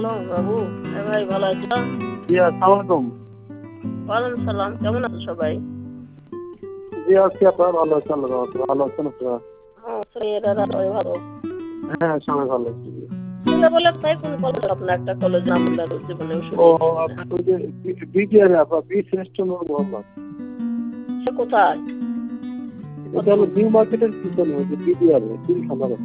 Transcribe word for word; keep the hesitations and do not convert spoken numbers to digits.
Hello বাবু, হ্যাঁ ভাই ভালো আছো? জি আসসালামু আলাইকুম। ওয়ালাইকুম সালাম, কেমন আছো সবাই? জি আছি আপা, ভালো আছি, আল্লাহ রহমতে। ভালো আছেন আপনারা? হ্যাঁ ছেলেরা সবাই ভালো। হ্যাঁ সবাই ভালো আছি। ছেলে বলে তাই কোন কলেজ আপনার একটা কলেজ নাম বললেন জীবনে ও শুনি। আপনি যে বিডিআর আপা, বি শ্রেষ্ঠ নূর মোহাম্মদ। সে কোথায়? এটা হলো নিউ মার্কেটের পিছনে, ওই যে বিডিআর তিন খামারে।